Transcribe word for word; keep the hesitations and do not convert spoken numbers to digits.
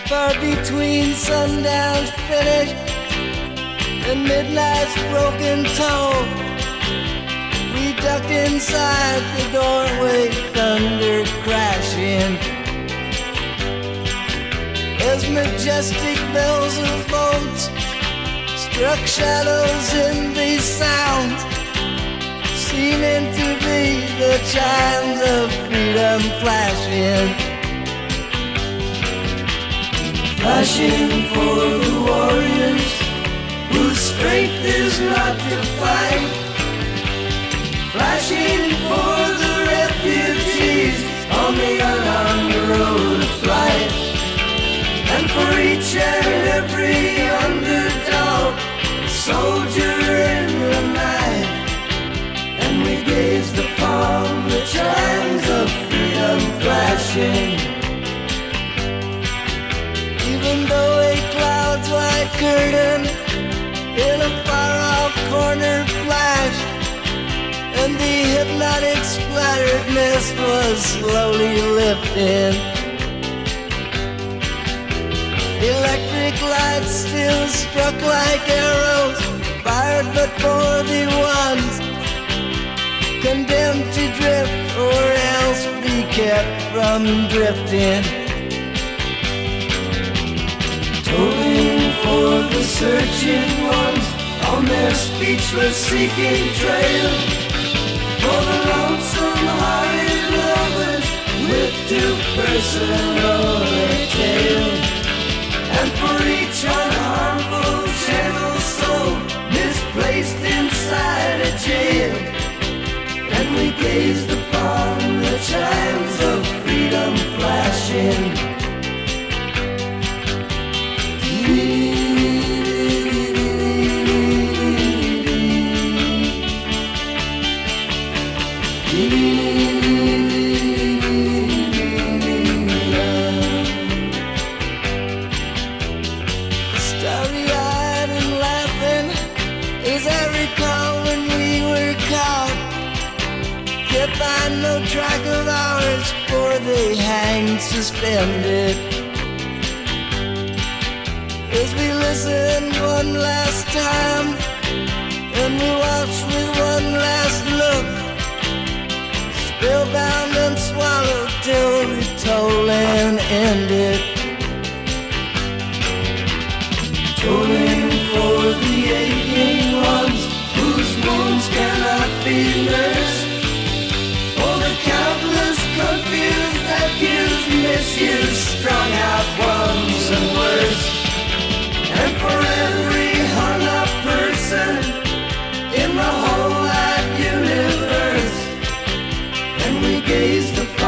far between sundown's finish and midnight's broken toll. We ducked inside the doorway, thunder crashing as majestic bells of boats struck shadows in these sounds, seeming to be the chimes of freedom flashing. Flashing for the warriors whose strength is not to fight. Flashing for the refugees on the unarmed road of flight. And for each and every underdog, soldier in the night. And we gazed upon the chimes of freedom flashing. Even though a cloud's white curtain in a far-off corner flashed, and the hypnotic splattered mist was slowly lifting, electric lights still struck like arrows, fired but for the ones condemned to drift or else be kept from drifting. Tolling for the searching ones on their speechless seeking trail, for the lonesome hearted lovers with two personal tale, and for each unharmful gentle soul misplaced inside a jail. And we gazed upon the chimes of freedom flashing. Starry-eyed and laughing as I recall when we were caught, kept by no track of hours, for they hanged suspended. As we listened one last time, and we watched with one last look, spellbound and swallowed till the tolling ended. Tolling for the aching ones whose wounds cannot be nursed, for the countless confused, accused, misused, strung out ones and worse, and for every hung up person in the whole wide universe. And we gazed upon